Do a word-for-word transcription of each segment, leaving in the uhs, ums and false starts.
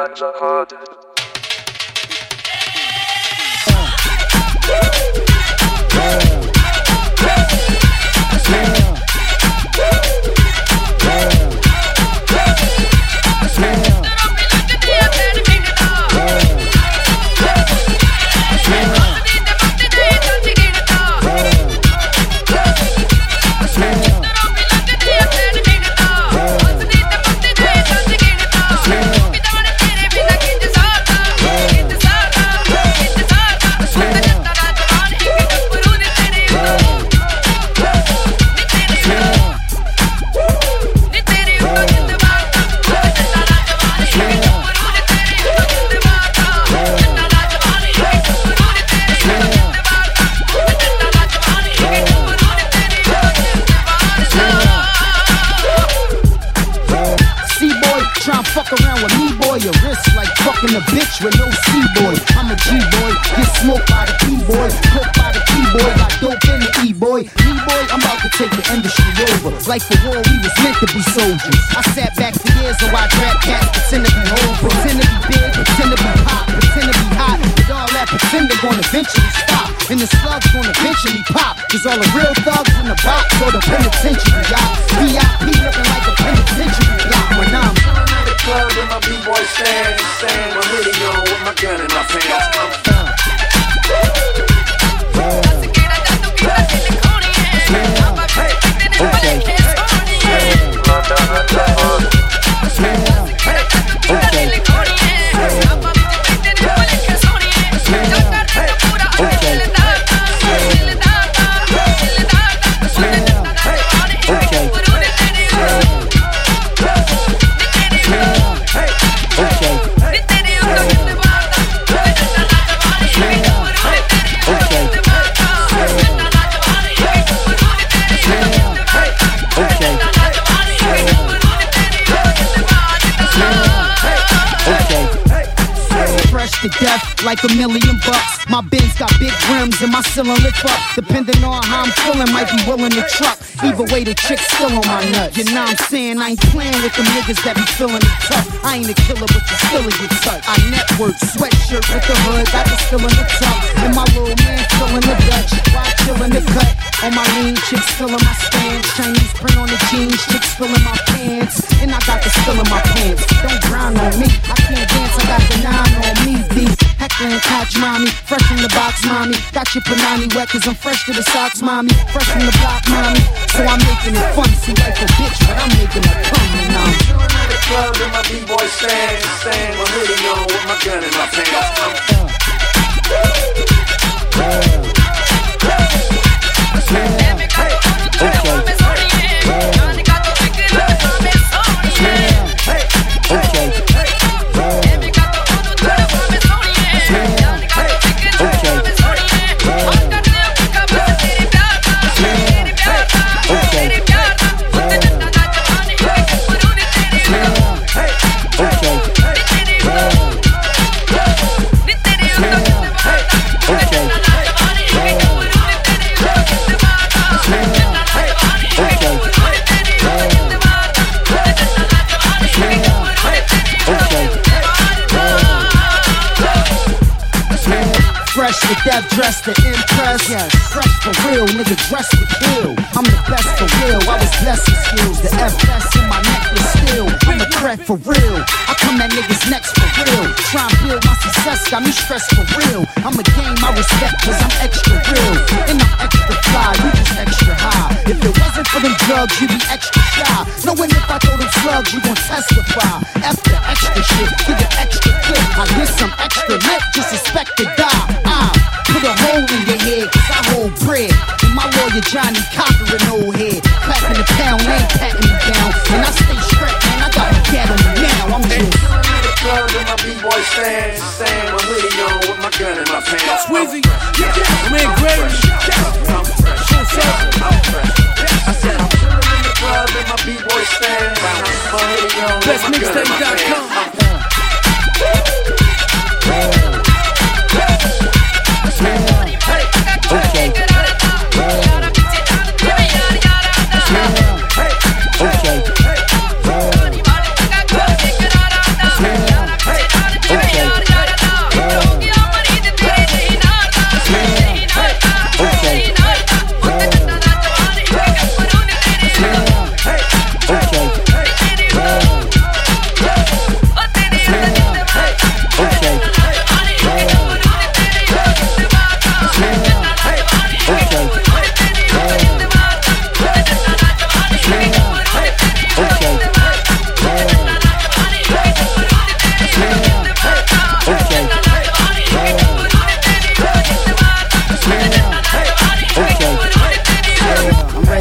Ganja hard. A bitch with no C-boy. I'm a G-boy, get smoked by the P-boy, cooked by the P-boy, got dope in the E-boy. E-boy, I'm about to take the industry over. Like the war, we was meant to be soldiers. I sat back for years and watched rap cats pretend to be old, pretend to be big, pretend to be pop, pretend to be hot. But all that pretend they're gonna eventually stop, and the slugs gonna eventually pop. Cause all the real thugs in the box go to penitentiary yacht. V I P looking like a penitentiary yacht when I'm club in my B-boy stand, stand my hoodie on with my gun in my pants. To death like a million bucks. My Benz got big rims and my ceiling lift up. Depending on how I'm feeling, might be willing to truck. Either way, the chick's still on my nuts. You know what I'm saying? I ain't playing with them niggas that be feeling it tough. I ain't a killer, but you still a get touch. I network, sweatshirt with the hood, got the still in the tuck. And my little man feeling the Dutch. While chillin' the cut. On my lean, chicks still in my stance. Chinese print on the jeans, chicks still in my pants. And I got the still in my pants. Don't grind on me, I can't dance, I got the nine on me. Beef, heckling, catch mommy, fresh from the box, mommy. Got your panani wet, cause I'm fresh to the socks, mommy. Fresh from the block, mommy. So I'm making it fun, see like a bitch, but I'm making it fun, and I'm chillin' at the club in my B-boy stand, stand my hoodie on with my gun in my pants. I'm to death, dressed to impress. Yes, fresh for real, nigga, dressed to kill. I'm the best for real, I was blessed with skills. The F S in my necklace still. I'm a threat for real. I come at niggas next for real. Try and build my success, got me stressed for real. I'm a game I respect cause I'm extra real. And I'm extra fly, you just extra high. If it wasn't for them drugs, you'd be extra shy. Knowing if I throw them slugs, you gon' testify. After extra shit, give it extra clip. I get some extra lip, just expect to die. I put a hole in your head, cause I hold bread. And my lawyer Johnny conquering old head. Clapping the pound, ain't patting me down. And I stay strapped, man, I got a cat on me now. I'm just in the club in my B-boy stand, stand my hoodie on with my gun in my pants. Squeezy, I'm in Gravy. I'm fresh, I'm fresh. I said I'm chillin' in the club in my B-boy stand, my hoodie on with my gun in my pants. Okay. Okay.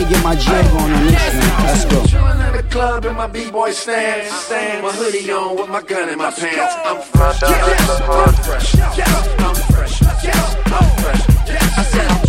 get my jig on on this one. Let's go. Chillin' in the club in my b-boy stand, stand, my hoodie on with my gun in my pants. I'm fresh, yes, I'm fresh, yes, I'm fresh, yes, I'm fresh. I said I'm